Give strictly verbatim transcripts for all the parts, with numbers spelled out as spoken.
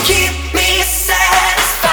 keep me satisfied.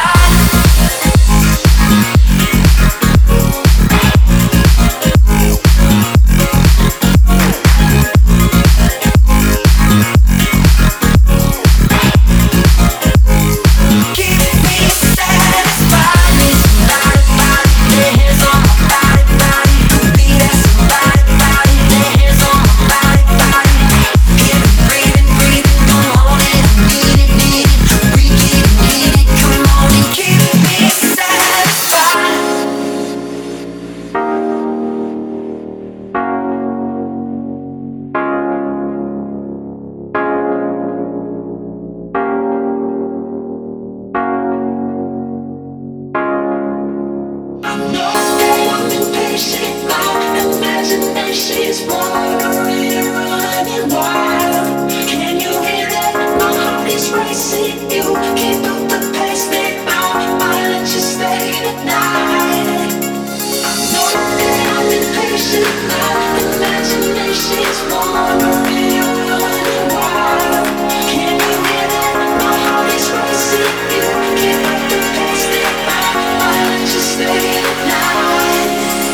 Imagination's wandering, running wild. Can you hear that? My heart is racing. You keep up the pace, then I'll, I'll let you stay tonight. I know that I'm impatient now. Imagination's wandering, running wild. Can you hear that? My heart is racing. You keep up the pace, then I'll, I'll let you stay tonight.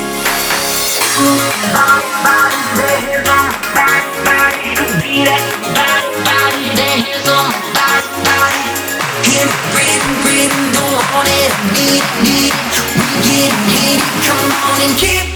Body, body, there's on my body, body. Beat it, body, body, there's on my body, body. Hear me breathing, breathing, don't want it, need it, need it. We get it, come on and keep